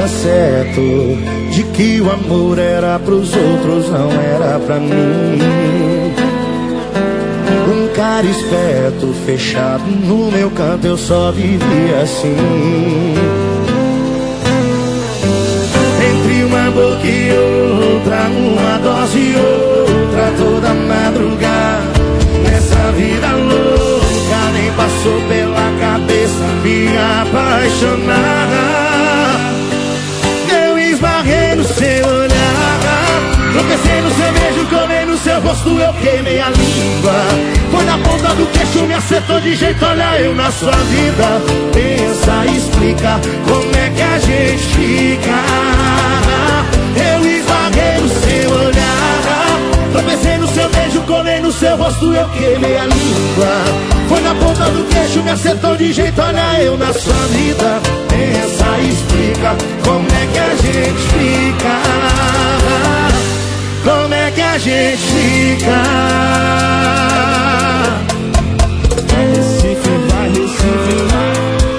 tava certo de que o amor era pros outros, não era pra mim. Um cara esperto, fechado no meu canto, eu só vivia assim. Entre uma boca e outra, uma dose e outra, toda madrugada. Nessa vida louca, nem passou pela cabeça me apaixonar. Eu esbarrei no seu olhar, tropecei no seu beijo, colei no seu rosto, eu queimei a língua. Foi na ponta do queixo, me acertou de jeito, olha eu na sua vida. Pensa, explica, como é que a gente fica. Eu esbarrei no seu olhar, tropecei no seu beijo, colei no seu rosto, eu queimei a língua. Foi na ponta do queixo, me acertou de jeito, olha eu na sua vida. Pensa, explica, como é que a gente fica. Como é que a gente fica. Recife vai, Recife vai.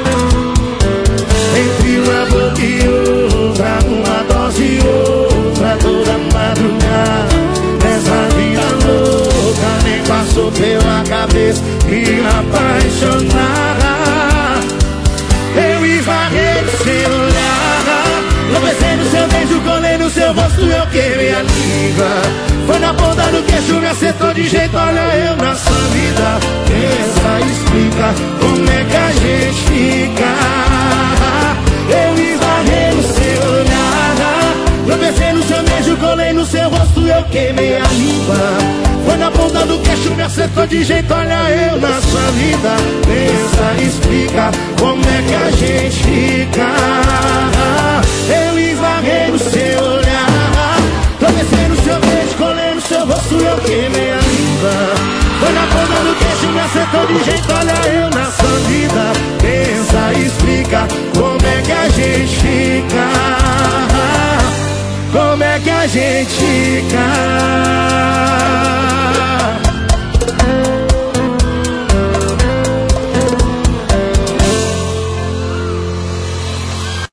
Entre uma boca e outra, uma dose e outra, toda madrugada. Nessa vida louca, nem passou pela cabeça me apaixonar. Eu esbarrei no seu olhar, tropecei no seu beijo, colei no seu rosto, eu queimei a língua. Foi na ponta do queixo, me acertou de jeito, olha eu na sua vida. Pensa, explica, como é que a gente fica. Eu esbarrei no seu olhar, tropecei no seu beijo, colei no seu rosto, eu queimei a língua. Foi na ponta do queixo, me acertou de jeito, olha eu na sua vida. Pensa, explica, como é que a gente fica. Eu esbarrei no seu olhar, tropecei no seu beijo, colei no seu rosto, eu queimei a língua. Foi na ponta do queixo, me acertou de jeito, olha eu na sua vida. Pensa, explica, como é que a gente